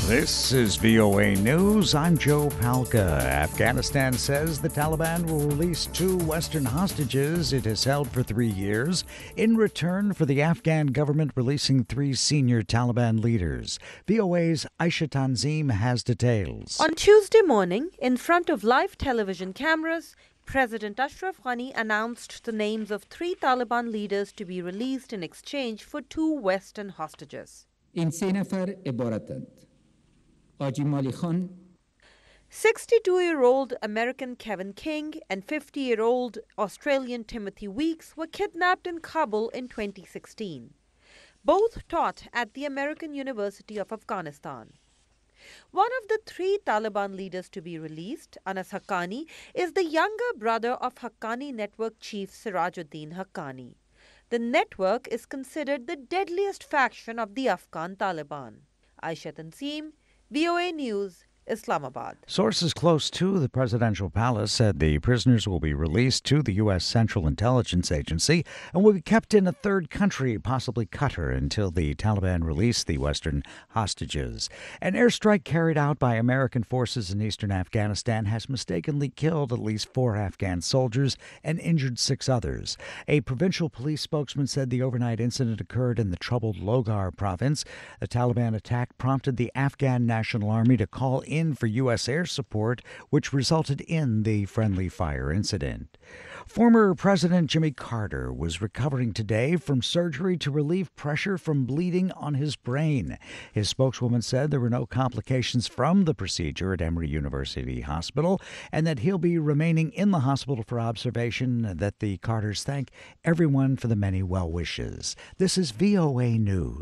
This is VOA News. I'm Joe Palca. Afghanistan says the Taliban will release 2 Western hostages it has held for 3 years in return for the Afghan government releasing 3 senior Taliban leaders. VOA's Aisha Tanzim has details. On Tuesday morning, in front of live television cameras, President Ashraf Ghani announced the names of 3 Taliban leaders to be released in exchange for 2 Western hostages. این 3 نفر عبارتند: حاجی مالی خان 62-year-old American Kevin King and 50-year-old Australian Timothy Weeks were kidnapped in Kabul in 2016. Both taught at the American University of Afghanistan. One of the 3 Taliban leaders to be released, Anas Haqqani, is the younger brother of Haqqani Network chief Sirajuddin Haqqani. The network is considered the deadliest faction of the Afghan Taliban. Aisha Tanzim, VOA News, Islamabad. Sources close to the presidential palace said the prisoners will be released to the U.S. Central Intelligence Agency and will be kept in a third country, possibly Qatar, until the Taliban release the Western hostages. An airstrike carried out by American forces in eastern Afghanistan has mistakenly killed at least 4 Afghan soldiers and injured 6 others. A provincial police spokesman said the overnight incident occurred in the troubled Logar province. The Taliban attack prompted the Afghan National Army to call in for U.S. air support, which resulted in the friendly fire incident. Former President Jimmy Carter was recovering today from surgery to relieve pressure from bleeding on his brain. His spokeswoman said there were no complications from the procedure at Emory University Hospital and that he'll be remaining in the hospital for observation, that the Carters thank everyone for the many well wishes. This is VOA News.